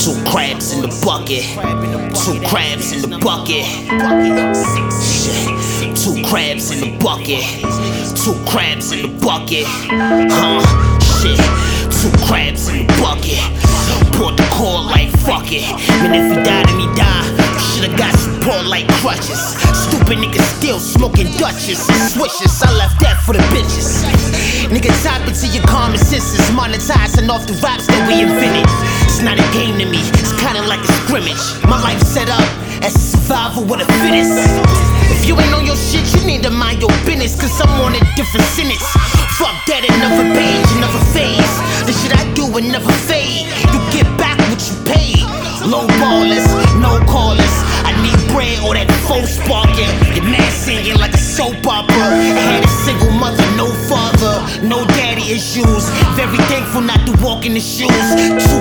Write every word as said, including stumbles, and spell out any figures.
Two crabs in the bucket. Two crabs in the bucket. Shit. Two crabs in the bucket. Two crabs in the bucket. Huh? Shit. Two crabs in the bucket. Brought the core like fuck it. And if he died, then he died. Should've got support like crutches. Stupid niggas still smoking Dutchess and swishes. I left that for the bitches. Nigga, tap into your common senses. Monetizing off the raps that we invented. It's not a game to me, it's kinda like a scrimmage. My life set up as a survival with a fittest. If you ain't on your shit, you need to mind your business, cause I'm on a different sentence. Fuck that, another page, another phase. The shit I do will never fade. You get back what you paid. Low ballers, no callers. I need bread or that faux sparking. Your man singing like a soap opera. I had a single mother, no father, no daddy issues. Very thankful not to walk in the shoes. Two